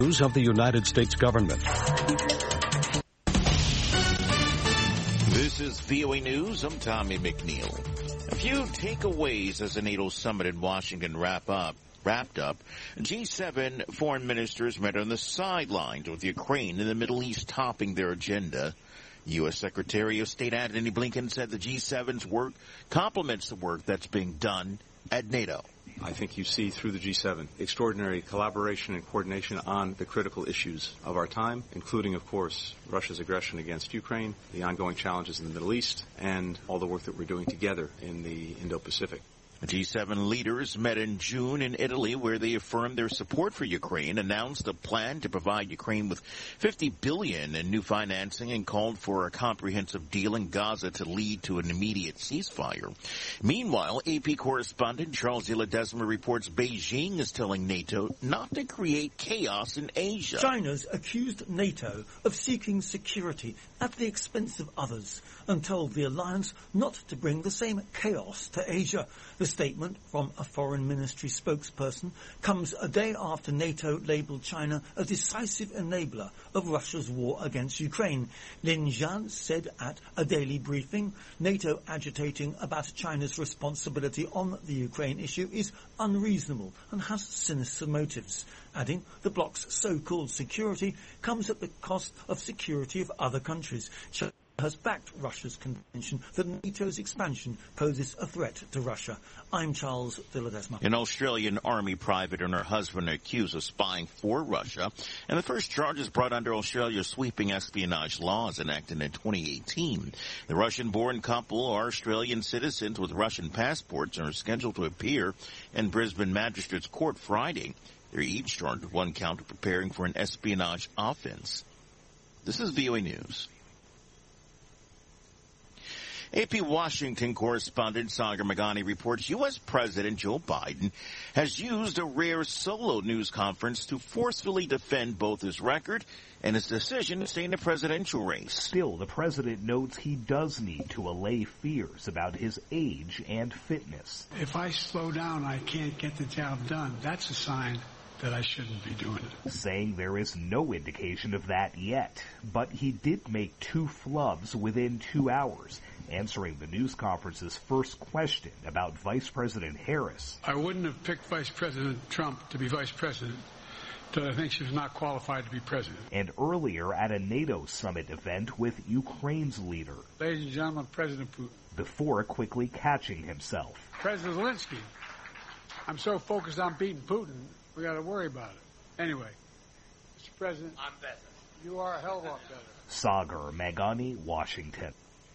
News of the United States government. This is VOA News. I'm Tommy McNeil. A few takeaways as the NATO summit in Washington wrapped up. G7 foreign ministers met on the sidelines with Ukraine and the Middle East topping their agenda. U.S. Secretary of State Antony Blinken said the G7's work complements the work that's being done at NATO. I think you see through the G7 extraordinary collaboration and coordination on the critical issues of our time, including, of course, Russia's aggression against Ukraine, the ongoing challenges in the Middle East, and all the work that we're doing together in the Indo-Pacific. The G7 leaders met in June in Italy, where they affirmed their support for Ukraine, announced a plan to provide Ukraine with $50 billion in new financing, and called for a comprehensive deal in Gaza to lead to an immediate ceasefire. Meanwhile, AP correspondent Charles de Ledesma reports Beijing is telling NATO not to create chaos in Asia. China's accused NATO of seeking security at the expense of others and told the alliance not to bring the same chaos to Asia. The statement from a foreign ministry spokesperson comes a day after NATO labelled China a decisive enabler of Russia's war against Ukraine. Lin Jian said at a daily briefing, NATO agitating about China's responsibility on the Ukraine issue is unreasonable and has sinister motives, adding the bloc's so-called security comes at the cost of security of other countries. China has backed Russia's contention that NATO's expansion poses a threat to Russia. I'm Charles de Ledesma. An Australian Army private and her husband are accused of spying for Russia, and the first charges brought under Australia's sweeping espionage laws enacted in 2018. The Russian-born couple are Australian citizens with Russian passports and are scheduled to appear in Brisbane Magistrates Court Friday. They're each charged with one count of preparing for an espionage offense. This is VOA News. AP Washington correspondent Sagar Meghani reports U.S. President Joe Biden has used a rare solo news conference to forcefully defend both his record and his decision to stay in the presidential race. Still, the president notes he does need to allay fears about his age and fitness. If I slow down, I can't get the job done. That's a sign that I shouldn't be doing it. Saying there is no indication of that yet, but he did make 2 flubs within 2 hours, answering the news conference's first question about Vice President Harris. I wouldn't have picked Vice President Trump to be vice president, but I think she was not qualified to be president. And earlier at a NATO summit event with Ukraine's leader. Ladies and gentlemen, President Putin. Before quickly catching himself. President Zelensky, I'm so focused on beating Putin, we got to worry about it. Anyway, Mr. President, I'm better. You are a hell of a lot better. Sagar Meghani, Washington.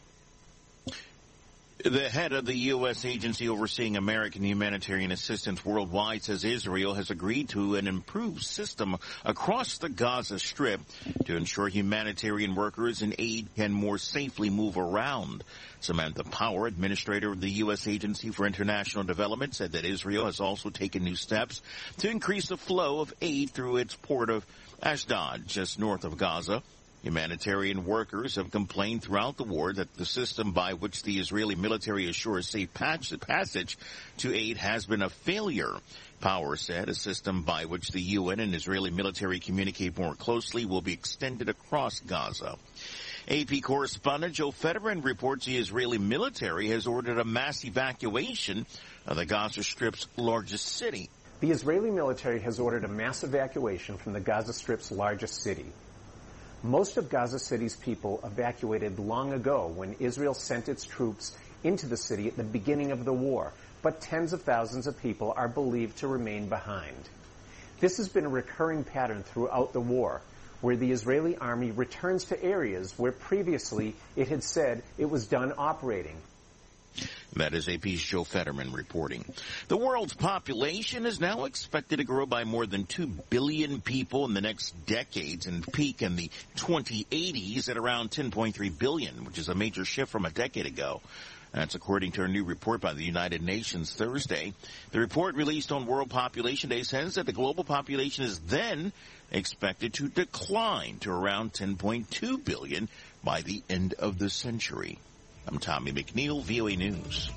The head of the U.S. agency overseeing American humanitarian assistance worldwide says Israel has agreed to an improved system across the Gaza Strip to ensure humanitarian workers and aid can more safely move around. Samantha Power, administrator of the U.S. Agency for International Development, said that Israel has also taken new steps to increase the flow of aid through its port of Ashdod, just north of Gaza. Humanitarian workers have complained throughout the war that the system by which the Israeli military assures safe passage to aid has been a failure. Power said a system by which the UN and Israeli military communicate more closely will be extended across Gaza. AP correspondent Joe Federman reports the Israeli military has ordered a mass evacuation of the Gaza Strip's largest city. The Israeli military has ordered a mass evacuation from the Gaza Strip's largest city. Most of Gaza City's people evacuated long ago when Israel sent its troops into the city at the beginning of the war, but tens of thousands of people are believed to remain behind. This has been a recurring pattern throughout the war, where the Israeli army returns to areas where previously it had said it was done operating. That is AP's Joe Federman reporting. The world's population is now expected to grow by more than 2 billion people in the next decades and peak in the 2080s at around 10.3 billion, which is a major shift from a decade ago. That's according to a new report by the United Nations Thursday. The report released on World Population Day says that the global population is then expected to decline to around 10.2 billion by the end of the century. I'm Tommy McNeil, VOA News.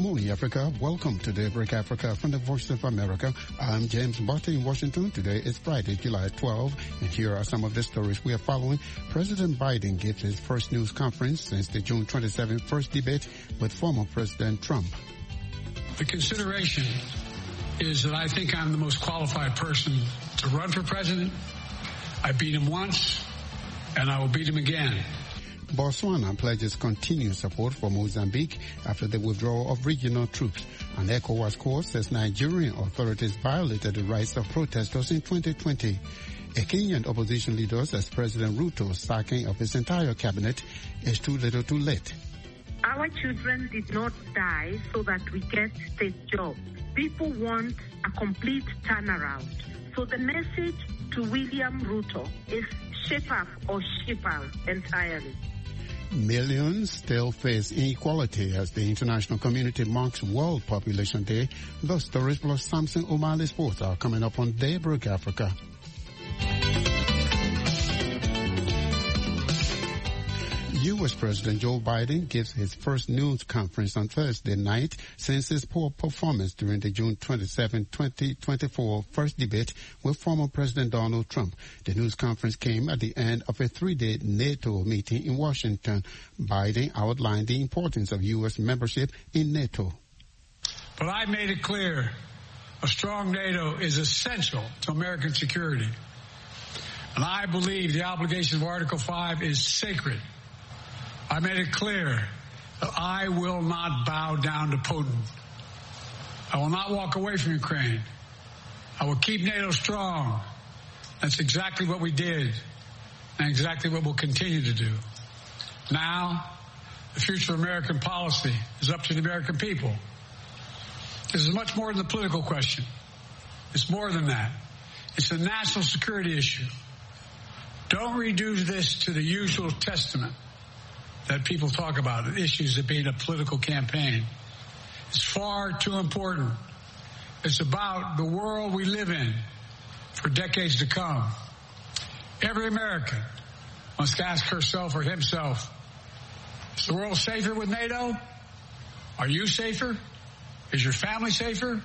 morning, Africa. Welcome to Daybreak Africa from the Voice of America. I'm James Butter in Washington. Today is Friday, July 12, and here are some of the stories we are following. President Biden gives his first news conference since the June 27 first debate with former President Trump. The consideration is that I think I'm the most qualified person to run for president. I beat him once, and I will beat him again. Botswana pledges continued support for Mozambique after the withdrawal of regional troops. An ECOWAS court says Nigerian authorities violated the rights of protesters in 2020. A Kenyan opposition leader says President Ruto's sacking of his entire cabinet is too little too late. Our children did not die so that we get state jobs. People want a complete turnaround. So the message to William Ruto is shape up or ship out entirely. Millions still face inequality as the international community marks World Population Day. Those stories plus Samson O'Malley Sports are coming up on Daybreak Africa. U.S. President Joe Biden gives his first news conference on Thursday night since his poor performance during the June 27, 2024 first debate with former President Donald Trump. The news conference came at the end of a three-day NATO meeting in Washington. Biden outlined the importance of U.S. membership in NATO. But I made it clear a strong NATO is essential to American security. And I believe the obligation of Article 5 is sacred. I made it clear that I will not bow down to Putin. I will not walk away from Ukraine. I will keep NATO strong. That's exactly what we did and exactly what we'll continue to do. Now, the future of American policy is up to the American people. This is much more than a political question. It's more than that. It's a national security issue. Don't reduce this to the usual testament that people talk about, issues of being a political campaign. It's far too important. It's about the world we live in for decades to come. Every American must ask herself or himself, is the world safer with NATO? Are you safer? Is your family safer?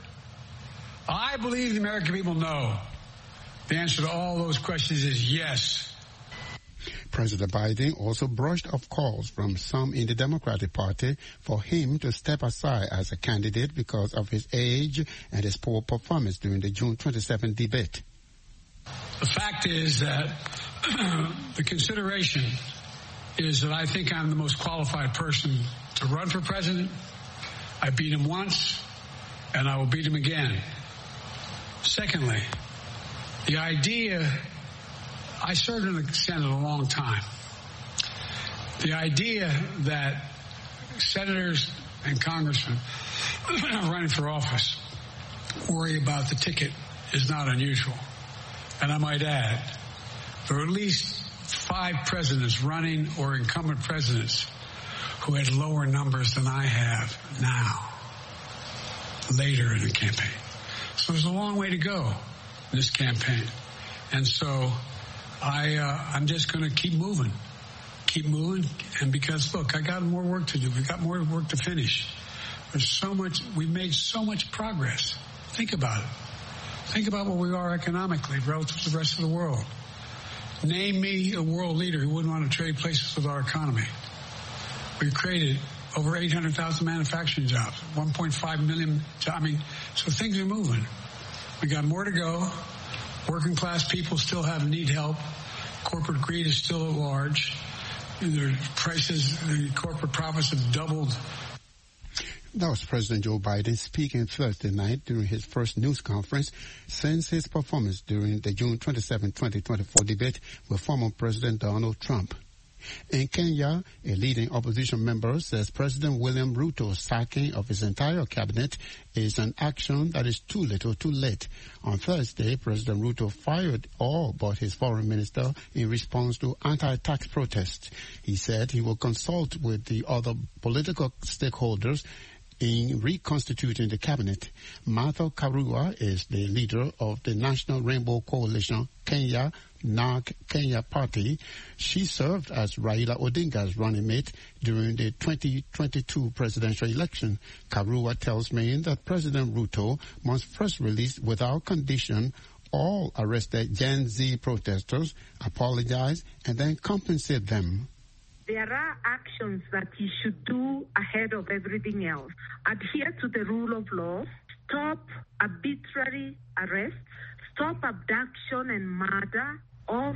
I believe the American people know the answer to all those questions is yes. President Biden also brushed off calls from some in the Democratic Party for him to step aside as a candidate because of his age and his poor performance during the June 27 debate. The fact is that the consideration is that I think I'm the most qualified person to run for president. I beat him once, and I will beat him again. Secondly, the idea, I served in the Senate a long time. The idea that senators and congressmen running for office worry about the ticket is not unusual. And I might add, there are at least 5 presidents running or incumbent presidents who had lower numbers than I have now, later in the campaign. So there's a long way to go in this campaign. And so I'm just going to keep moving, and because, look, I got more work to do. We've got more work to finish. There's so much, we've made so much progress. Think about it. Think about where we are economically relative to the rest of the world. Name me a world leader who wouldn't want to trade places with our economy. We've created over 800,000 manufacturing jobs, 1.5 million jobs. So things are moving. We got more to go. Working class people still need help. Corporate greed is still at large. Their prices, the corporate profits have doubled. That was President Joe Biden speaking Thursday night during his first news conference since his performance during the June 27, 2024 debate with former President Donald Trump. In Kenya, a leading opposition member says President William Ruto's sacking of his entire cabinet is an action that is too little too late. On Thursday, President Ruto fired all but his foreign minister in response to anti-tax protests. He said he will consult with the other political stakeholders in reconstituting the cabinet. Martha Karua is the leader of the National Rainbow Coalition Kenya NARC Kenya Party. She served as Raila Odinga's running mate during the 2022 presidential election. Karua tells me that President Ruto must first release without condition all arrested Gen Z protesters, apologize, and then compensate them. There are actions that he should do ahead of everything else. Adhere to the rule of law, stop arbitrary arrests, stop abduction and murder of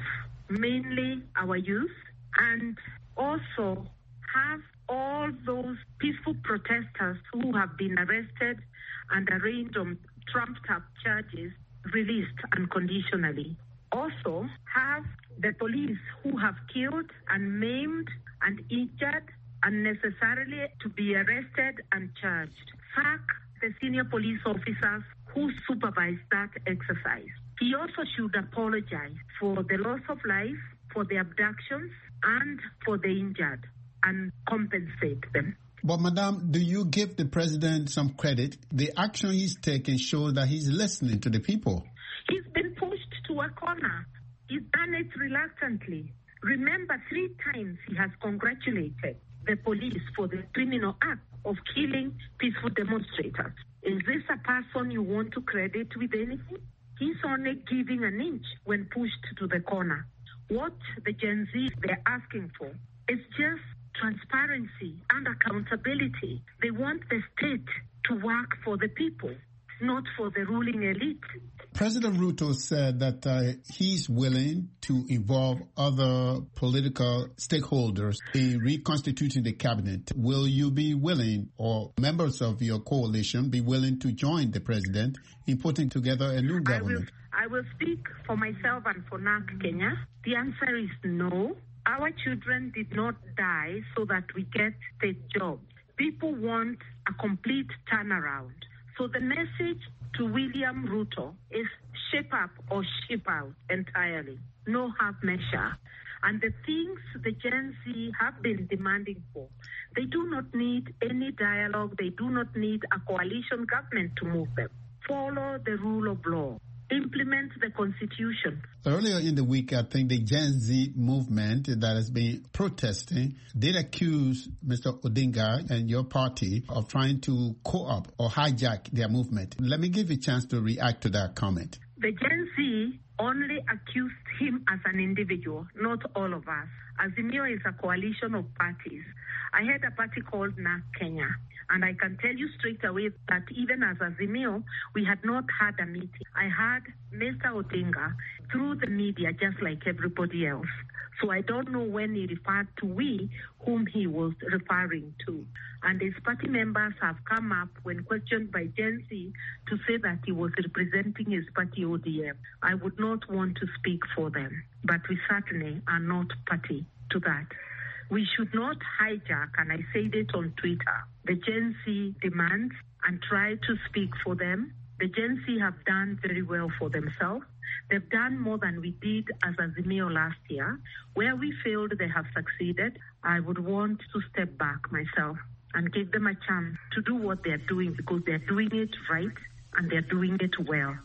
mainly our youth, and also have all those peaceful protesters who have been arrested and arraigned on trumped-up charges released unconditionally. Also, have the police who have killed and maimed and injured unnecessarily to be arrested and charged. Sack the senior police officers who supervised that exercise. He also should apologize for the loss of life, for the abductions, and for the injured, and compensate them. But, Madam, do you give the president some credit? The action he's taking shows that he's listening to the people. He's been pushed to a corner. He's done it reluctantly. Remember, 3 times he has congratulated the police for the criminal act of killing peaceful demonstrators. Is this a person you want to credit with anything? He's only giving an inch when pushed to the corner. What the Gen Z they're asking for is just transparency and accountability. They want the state to work for the people, not for the ruling elite. President Ruto said that he's willing to involve other political stakeholders in reconstituting the cabinet. Will you be willing, or members of your coalition be willing to join the president in putting together a new government? I will speak for myself and for NARC Kenya. The answer is no. Our children did not die so that we get state jobs. People want a complete turnaround. So the message to William Ruto is shape up or ship out entirely. No half measure. And the things the Gen Z have been demanding for, they do not need any dialogue. They do not need a coalition government to move them. Follow the rule of law. Implement the Constitution. Earlier in the week, I think the Gen Z movement that has been protesting did accuse Mr. Odinga and your party of trying to co-opt or hijack their movement. Let me give you a chance to react to that comment. The Gen Z only accused him as an individual, not all of us. Azimio is a coalition of parties. I had a party called NARC Kenya. And I can tell you straight away that even as Azimio, we had not had a meeting. I had Mr. Odinga through the media just like everybody else. So I don't know when he referred to we, whom he was referring to. And his party members have come up when questioned by Gen Z to say that he was representing his party ODM. I would not want to speak for them, but we certainly are not party to that. We should not hijack, and I said it on Twitter, the Gen Z demands and try to speak for them. The Gen Z have done very well for themselves. They've done more than we did as Azimio last year. Where we failed, they have succeeded. I would want to step back myself and give them a chance to do what they're doing, because they're doing it right and they're doing it well.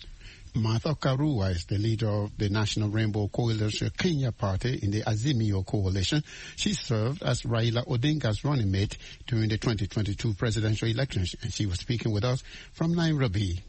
Martha Karua is the leader of the National Rainbow Coalition Kenya Party in the Azimio coalition. She served as Raila Odinga's running mate during the 2022 presidential elections, and she was speaking with us from Nairobi.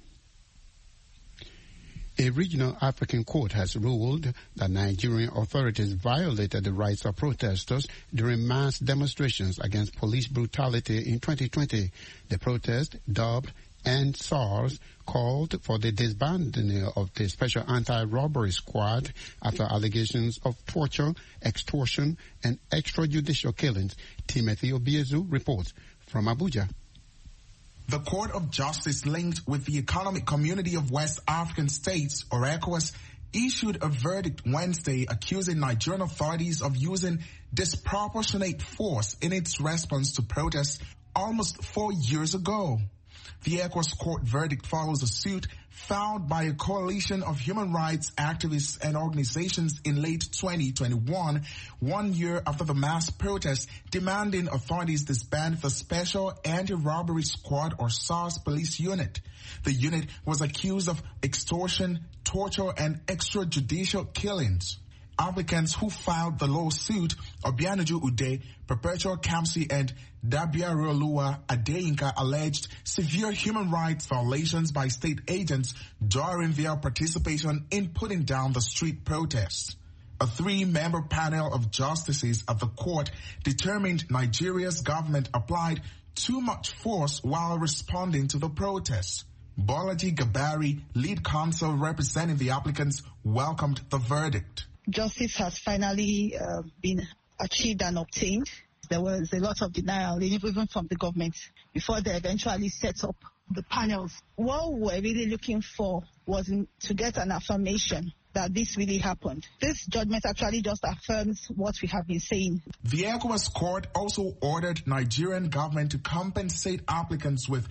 A regional African court has ruled that Nigerian authorities violated the rights of protesters during mass demonstrations against police brutality in 2020. The protest, dubbed End SARS, called for the disbanding of the Special Anti-Robbery Squad after allegations of torture, extortion, and extrajudicial killings. Timothy Obiezu reports from Abuja. The Court of Justice linked with the Economic Community of West African States, or ECOWAS, issued a verdict Wednesday accusing Nigerian authorities of using disproportionate force in its response to protests almost 4 years ago. The ECOWAS court verdict follows a suit filed by a coalition of human rights activists and organizations in late 2021, 1 year after the mass protest demanding authorities disband the Special Anti-Robbery Squad or SARS police unit. The unit was accused of extortion, torture, and extrajudicial killings. Applicants who filed the lawsuit, Obianuju Ude, Perpetual Kamsi, and Dabiarolua Adeyinka, alleged severe human rights violations by state agents during their participation in putting down the street protests. A 3-member panel of justices at the court determined Nigeria's government applied too much force while responding to the protests. Bolaji Gabari, lead counsel representing the applicants, welcomed the verdict. Justice has finally been achieved and obtained. There was a lot of denial, even from the government, before they eventually set up the panels. What we were really looking for was to get an affirmation that this really happened. This judgment actually just affirms what we have been saying. The ECOWAS court also ordered Nigerian government to compensate applicants with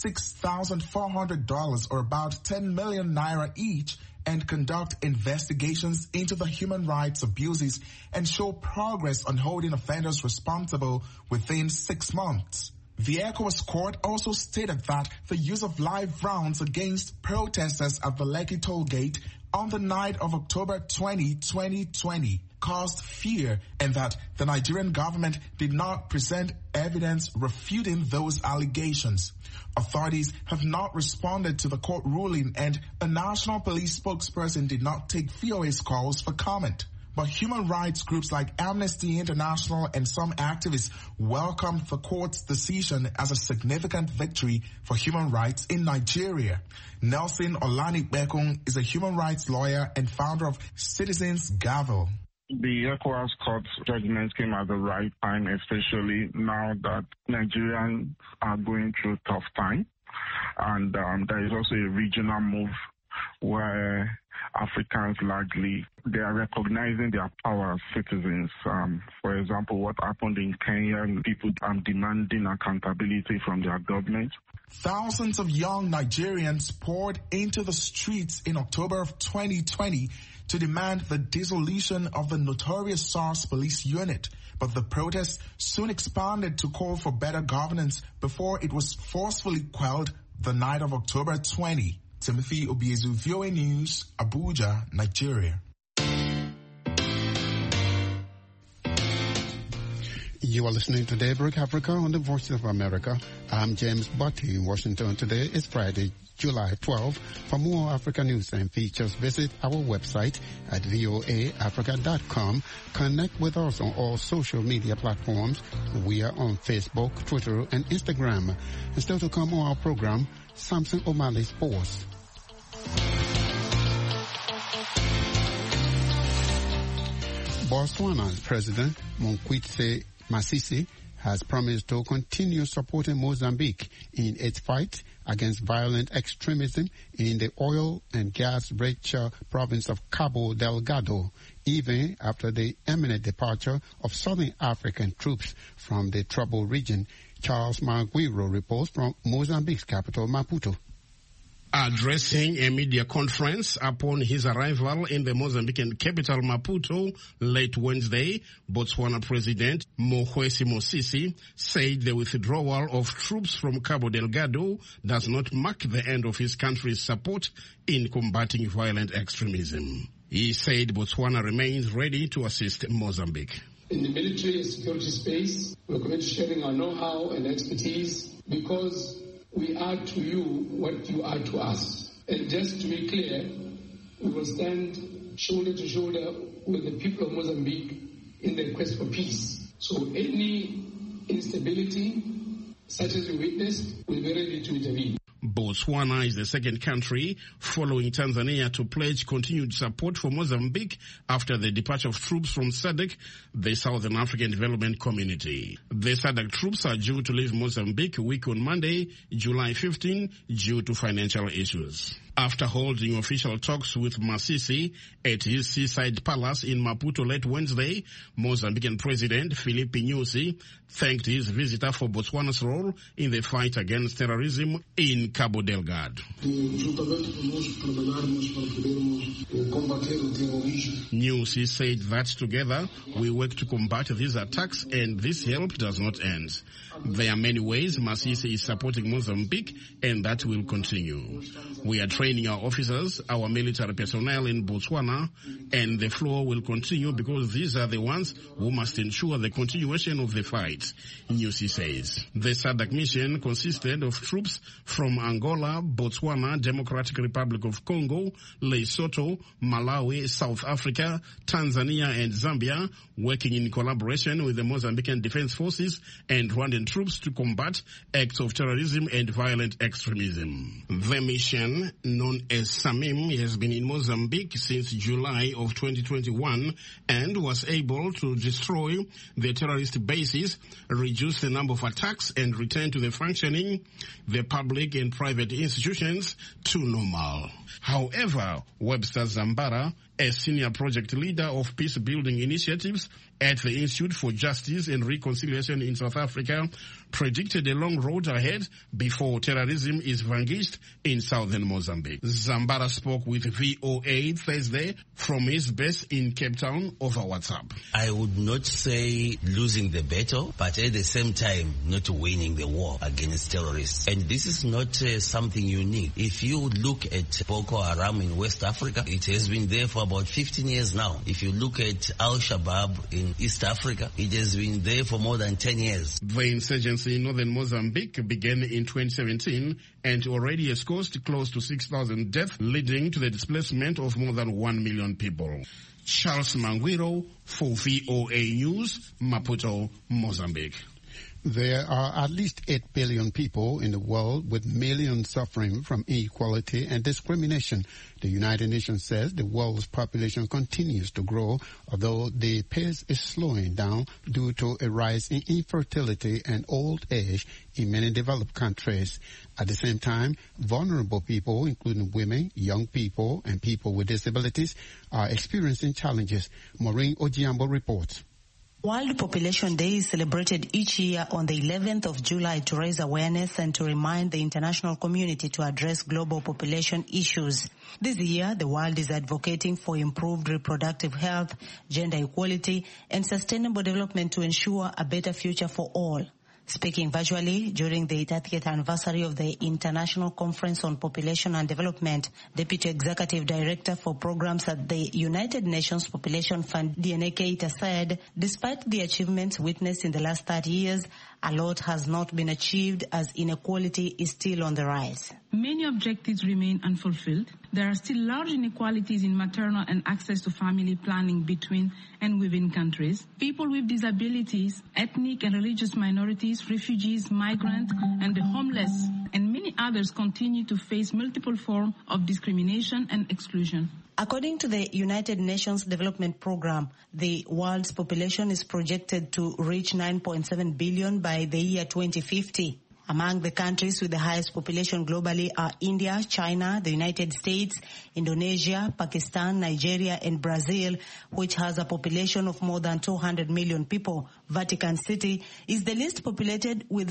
$6,400 or about 10 million naira each and conduct investigations into the human rights abuses and show progress on holding offenders responsible within 6 months. The ECOWAS court also stated that the use of live rounds against protesters at the Lekki toll gate on the night of October 20, 2020 caused fear and that the Nigerian government did not present evidence refuting those allegations. Authorities have not responded to the court ruling and a national police spokesperson did not take VOA's calls for comment. But human rights groups like Amnesty International and some activists welcomed the court's decision as a significant victory for human rights in Nigeria. Nelson Olani-Bekun is a human rights lawyer and founder of Citizens Gavel. The ECOWAS court judgment came at the right time, especially now that Nigerians are going through a tough time. And there is also a regional move where Africans largely, they are recognizing their power as citizens. For example, what happened in Kenya, people are demanding accountability from their government. Thousands of young Nigerians poured into the streets in October of 2020 to demand the dissolution of the notorious SARS police unit. But the protest soon expanded to call for better governance before it was forcefully quelled the night of October 20. Timothy Obiezu, VOA News, Abuja, Nigeria. You are listening to Daybreak Africa on the Voice of America. I'm James Butty in Washington. Today is Friday, July 12. For more Africa news and features, visit our website at voaafrica.com. Connect with us on all social media platforms. We are on Facebook, Twitter, and Instagram. And still to come on our program, Samson O'Malley Sports. Botswana's President Mokgweetsi Masisi has promised to continue supporting Mozambique in its fight against violent extremism in the oil and gas-rich province of Cabo Delgado, even after the imminent departure of Southern African troops from the troubled region. Charles Maguiro reports from Mozambique's capital, Maputo. Addressing a media conference upon his arrival in the Mozambican capital Maputo late Wednesday, Botswana President Mokgweetsi Masisi said the withdrawal of troops from Cabo Delgado does not mark the end of his country's support in combating violent extremism. He said Botswana remains ready to assist Mozambique. In the military and security space, we're committed to sharing our know-how and expertise because we are to you what you are to us. And just to be clear, we will stand shoulder to shoulder with the people of Mozambique in their quest for peace. So any instability, such as we witnessed, we'll be ready to intervene. Botswana is the second country following Tanzania to pledge continued support for Mozambique after the departure of troops from SADC, the Southern African Development Community. The SADC troops are due to leave Mozambique a week on Monday, July 15, due to financial issues. After holding official talks with Masisi at his seaside palace in Maputo late Wednesday, Mozambican President Filipe Nyusi thanked his visitor for Botswana's role in the fight against terrorism in Cabo Delgado. Nyusi said that together we work to combat these attacks, and this help does not end. There are many ways Masisi is supporting Mozambique, and that will continue. We are training our officers, our military personnel in Botswana, and the flow will continue because these are the ones who must ensure the continuation of the fight, Nyusi says. The SADC mission consisted of troops from Angola, Botswana, Democratic Republic of Congo, Lesotho, Malawi, South Africa, Tanzania, and Zambia, working in collaboration with the Mozambican Defense Forces and Rwandan troops to combat acts of terrorism and violent extremism. The mission, known as SAMIM, has been in Mozambique since July of 2021 and was able to destroy the terrorist bases, reduce the number of attacks, and return to the functioning the public and private institutions to normal. However, Webster Zambara, a senior project leader of peace-building initiatives at the Institute for Justice and Reconciliation in South Africa, predicted a long road ahead before terrorism is vanquished in southern Mozambique. Zambara spoke with VOA Thursday from his base in Cape Town over WhatsApp. I would not say losing the battle, but at the same time not winning the war against terrorists. And this is not something unique. If you look at Boko Haram in West Africa, it has been there for about 15 years now. If you look at Al-Shabaab in East Africa, it has been there for more than 10 years. The insurgency in northern Mozambique began in 2017 and already has caused close to 6,000 deaths, leading to the displacement of more than 1 million people. Charles Manguiro for VOA News, Maputo, Mozambique. There are at least 8 billion people in the world, with millions suffering from inequality and discrimination. The United Nations says the world's population continues to grow, although the pace is slowing down due to a rise in infertility and old age in many developed countries. At the same time, vulnerable people, including women, young people, and people with disabilities, are experiencing challenges. Maureen Ojiambo reports. World Population Day is celebrated each year on the 11th of July to raise awareness and to remind the international community to address global population issues. This year, the world is advocating for improved reproductive health, gender equality, and sustainable development to ensure a better future for all. Speaking virtually during the 30th anniversary of the International Conference on Population and Development, Deputy Executive Director for Programs at the United Nations Population Fund, Diana Keita, said, despite the achievements witnessed in the last 30 years, a lot has not been achieved as inequality is still on the rise. Many objectives remain unfulfilled. There are still large inequalities in maternal and access to family planning between and within countries. People with disabilities, ethnic and religious minorities, refugees, migrants, and the homeless, and many others continue to face multiple forms of discrimination and exclusion. According to the United Nations Development Programme, the world's population is projected to reach 9.7 billion by the year 2050. Among the countries with the highest population globally are India, China, the United States, Indonesia, Pakistan, Nigeria, and Brazil, which has a population of more than 200 million people. Vatican City is the least populated with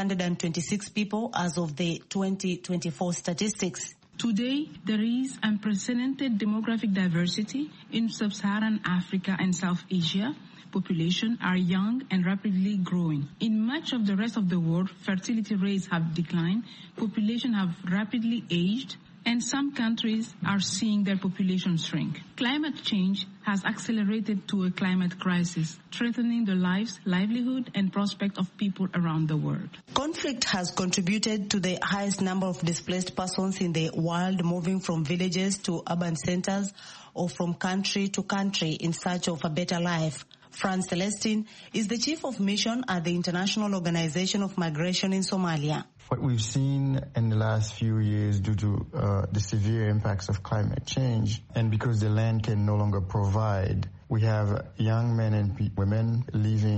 526 people as of the 2024 statistics. Today, there is unprecedented demographic diversity in sub-Saharan Africa and South Asia. Population are young and rapidly growing. In much of the rest of the world, fertility rates have declined, population have rapidly aged, and some countries are seeing their population shrink. Climate change has accelerated to a climate crisis, threatening the lives, livelihood, and prospect of people around the world. Conflict has contributed to the highest number of displaced persons in the world, moving from villages to urban centers or from country to country in search of a better life. Franz Celestin is the chief of mission at the International Organization of Migration in Somalia. What we've seen in the last few years due to the severe impacts of climate change, and because the land can no longer provide, we have young men and women leaving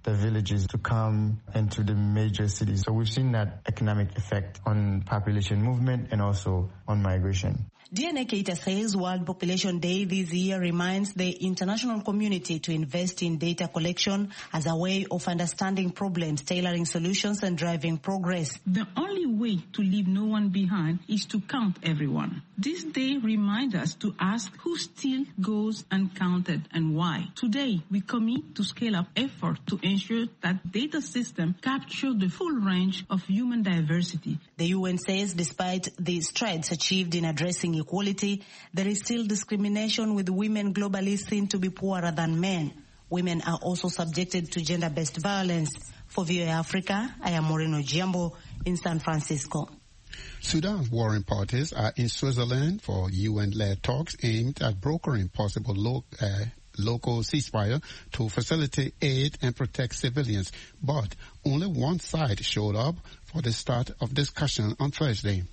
the villages to come into the major cities. So we've seen that economic effect on population movement and also on migration. DNA Keita says World Population Day this year reminds the international community to invest in data collection as a way of understanding problems, tailoring solutions, and driving progress. The only way to leave no one behind is to count everyone. This day reminds us to ask who still goes uncounted and why. Today, we commit to scale up effort to ensure that data systems capture the full range of human diversity. The UN says despite the strides achieved in addressing equality, there is still discrimination, with women globally seen to be poorer than men. Women are also subjected to gender-based violence. For VOA Africa, I am Moreno Giambo in San Francisco. Sudan's warring parties are in Switzerland for UN-led talks aimed at brokering possible local ceasefire to facilitate aid and protect civilians. But only one side showed up for the start of discussion on Thursday.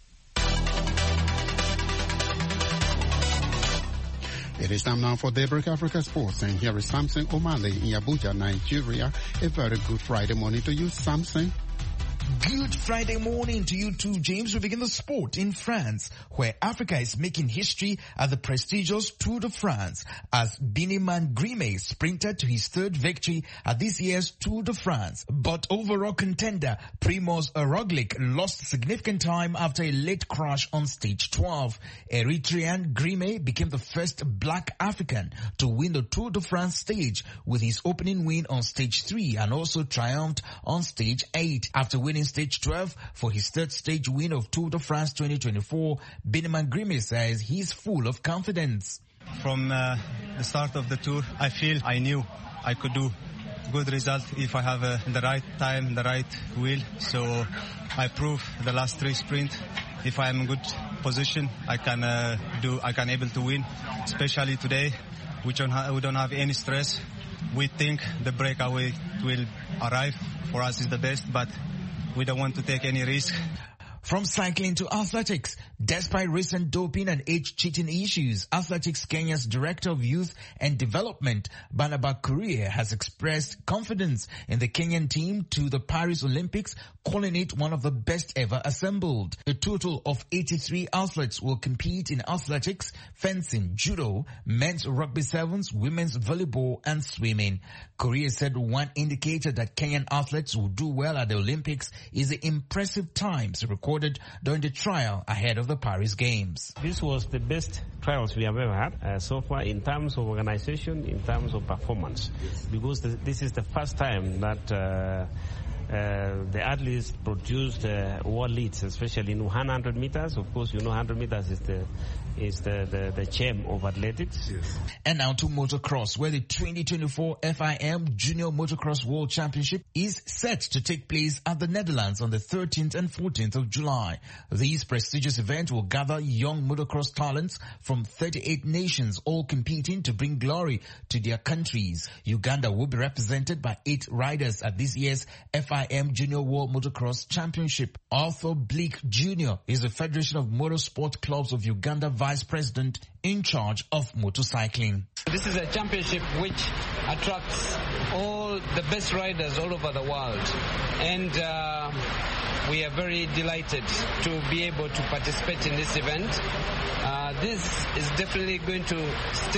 It is time now for Daybreak Africa Sports, and here is Samson Omale in Abuja, Nigeria. A very good Friday morning to you, Samson. Good Friday morning to you too, James. We begin the sport in France, where Africa is making history at the prestigious Tour de France as Biniman Grime sprinted to his third victory at this year's Tour de France. But overall contender Primož Roglič lost significant time after a late crash on stage 12. Eritrean Grime became the first black African to win the Tour de France stage with his opening win on stage 3 and also triumphed on stage 8. After winning stage 12 for his third stage win of Tour de France 2024, Biniman Grime says he's full of confidence. From the start of the tour, I knew I could do good result if I have the right time, the right wheel. So I proved the last 3 sprints. If I am in good position, I can able to win. Especially today, we don't have any stress. We think the breakaway will arrive. For us, is the best, but we don't want to take any risk. From cycling to athletics, despite recent doping and age cheating issues, Athletics Kenya's Director of Youth and Development, Barnaba Kuria, has expressed confidence in the Kenyan team to the Paris Olympics, calling it one of the best ever assembled. A total of 83 athletes will compete in athletics, fencing, judo, men's rugby sevens, women's volleyball, and swimming. Kuria said one indicator that Kenyan athletes will do well at the Olympics is the impressive times recorded during the trial ahead of the Paris Games. This was the best trials we have ever had so far in terms of organization, in terms of performance, because this is the first time that the athletes produced world leads, especially in 100 meters. Of course, 100 meters is the gem of athletics. Yes. And now to motocross, where the 2024 FIM Junior Motocross World Championship is set to take place at the Netherlands on the 13th and 14th of July. This prestigious event will gather young motocross talents from 38 nations, all competing to bring glory to their countries. Uganda will be represented by 8 riders at this year's FIM Junior World Motocross Championship. Arthur Bleak Jr. is the Federation of Motorsport Clubs of Uganda Vice President in charge of motorcycling. This is a championship which attracts all the best riders all over the world, and we are very delighted to be able to participate in this event. This is definitely going to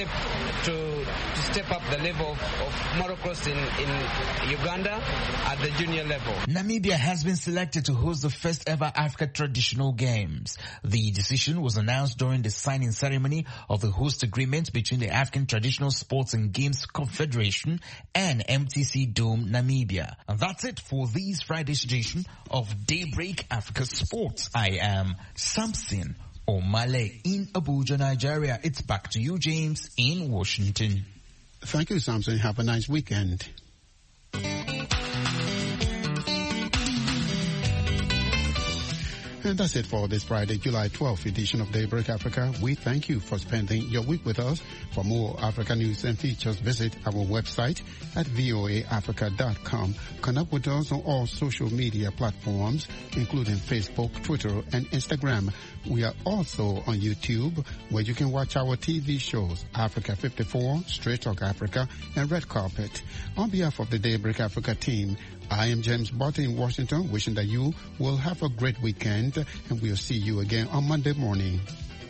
step up the level of motocross in Uganda at the junior level. Namibia has been selected to host the first ever Africa Traditional Games. The decision was announced during the signing ceremony of the host agreement between the African Traditional Sports and Games Confederation and MTC Dome Namibia. And that's it for this Friday's edition of Daybreak Africa Sports. I am Samson Omale in Abuja, Nigeria. It's back to you, James, in Washington. Thank you, Samson. Have a nice weekend. And that's it for this Friday, July 12th edition of Daybreak Africa. We thank you for spending your week with us. For more Africa news and features, visit our website at voaafrica.com. Connect with us on all social media platforms, including Facebook, Twitter, and Instagram. We are also on YouTube, where you can watch our TV shows, Africa 54, Straight Talk Africa, and Red Carpet. On behalf of the Daybreak Africa team, I am James Botte in Washington, wishing that you will have a great weekend, and we'll see you again on Monday morning.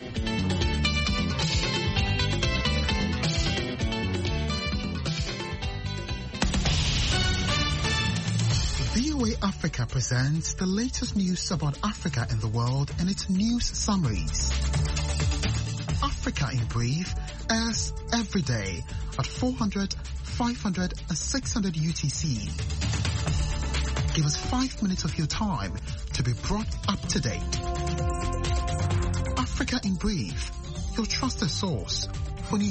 VOA Africa presents the latest news about Africa and the world and its news summaries. Africa in Brief airs every day at 400, 500 and 600 UTC. Give us 5 minutes of your time to be brought up to date. Africa in Brief, your trusted source